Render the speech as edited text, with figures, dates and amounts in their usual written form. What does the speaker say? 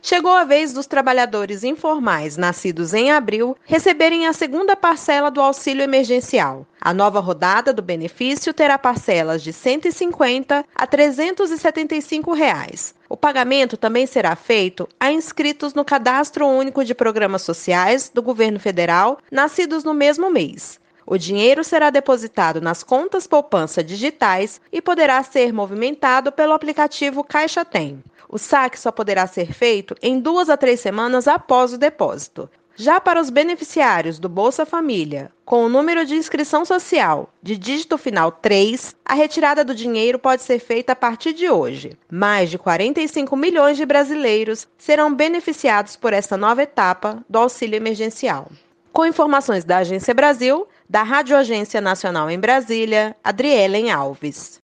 Chegou a vez dos trabalhadores informais nascidos em abril receberem a segunda parcela do auxílio emergencial. A nova rodada do benefício terá parcelas de R$ 150 a R$ 375. O pagamento também será feito a inscritos no Cadastro Único de Programas Sociais do Governo Federal, nascidos no mesmo mês. O dinheiro será depositado nas contas poupança digitais e poderá ser movimentado pelo aplicativo Caixa Tem. O saque só poderá ser feito em 2 a 3 semanas após o depósito. Já para os beneficiários do Bolsa Família, com o número de inscrição social de dígito final 3, a retirada do dinheiro pode ser feita a partir de hoje. Mais de 45 milhões de brasileiros serão beneficiados por esta nova etapa do auxílio emergencial. Com informações da Agência Brasil, da Rádio Agência Nacional em Brasília, Adrielen Alves.